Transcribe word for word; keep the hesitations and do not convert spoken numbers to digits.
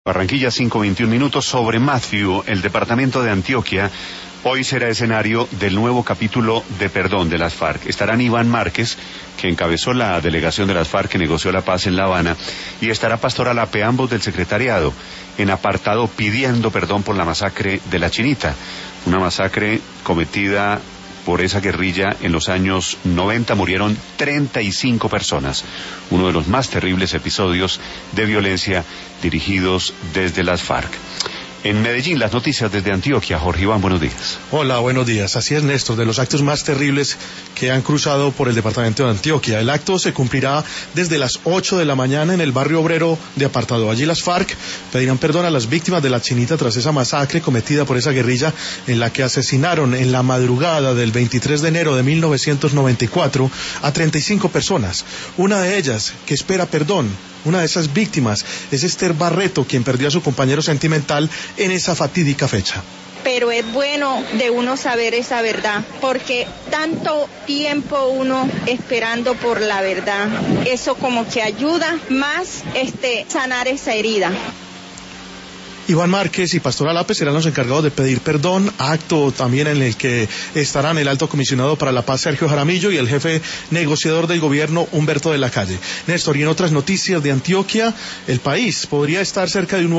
Barranquilla, cinco veintiún minutos. Sobre Matthew, el departamento de Antioquia hoy será escenario del nuevo capítulo de perdón de las FARC. Estarán Iván Márquez, que encabezó la delegación de las FARC que negoció la paz en La Habana, y estará Pastor Alape, ambos del secretariado, en apartado pidiendo perdón por la masacre de La Chinita, una masacre cometida por esa guerrilla en los años noventa. Murieron treinta y cinco personas, uno de los más terribles episodios de violencia dirigidos desde las FARC. En Medellín, las noticias desde Antioquia. Jorge Iván, buenos días. Hola, buenos días. Así es, Néstor, de los actos más terribles que han cruzado por el departamento de Antioquia. El acto se cumplirá desde las ocho de la mañana en el barrio obrero de Apartado. Allí las FARC pedirán perdón a las víctimas de La Chinita tras esa masacre cometida por esa guerrilla en la que asesinaron en la madrugada del veintitrés de enero de mil novecientos noventa y cuatro a treinta y cinco personas. Una de ellas que espera perdón. Una de esas víctimas es Esther Barreto, quien perdió a su compañero sentimental en esa fatídica fecha. Pero es bueno de uno saber esa verdad, porque tanto tiempo uno esperando por la verdad, eso como que ayuda más este sanar esa herida. Iván Márquez y Pastor Alape serán los encargados de pedir perdón, acto también en el que estarán el alto comisionado para la paz Sergio Jaramillo y el jefe negociador del gobierno Humberto de la Calle. Néstor, y en otras noticias de Antioquia, el país podría estar cerca de un